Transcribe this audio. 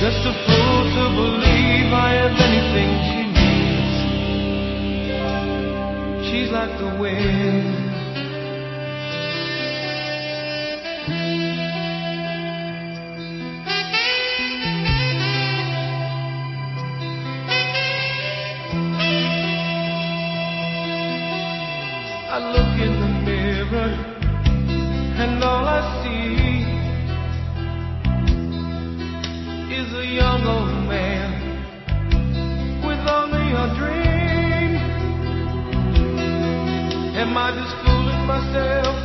Just a fool to believe I am anything she needs. She's like the wind. I look in the mirror and all I see is a young old man with only a dream. Am I just fooling myself?